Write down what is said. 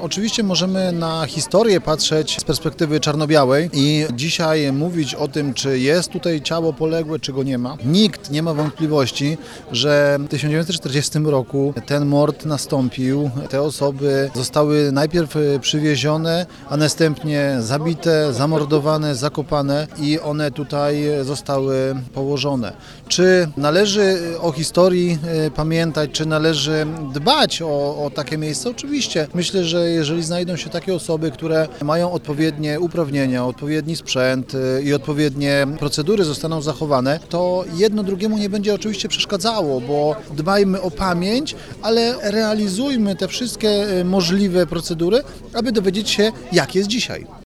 Oczywiście możemy na historię patrzeć z perspektywy czarno-białej i dzisiaj mówić o tym, czy jest tutaj ciało poległe, czy go nie ma. Nikt nie ma wątpliwości, że w 1940 roku ten mord nastąpił. Te osoby zostały najpierw przywiezione, a następnie zabite, zamordowane, zakopane i one tutaj zostały położone. Czy należy o historii pamiętać, czy należy dbać o takie miejsce? Oczywiście. Myślę, że jeżeli znajdą się takie osoby, które mają odpowiednie uprawnienia, odpowiedni sprzęt i odpowiednie procedury zostaną zachowane, to jedno drugiemu nie będzie oczywiście przeszkadzało, bo dbajmy o pamięć, ale realizujmy te wszystkie możliwe procedury, aby dowiedzieć się, jak jest dzisiaj.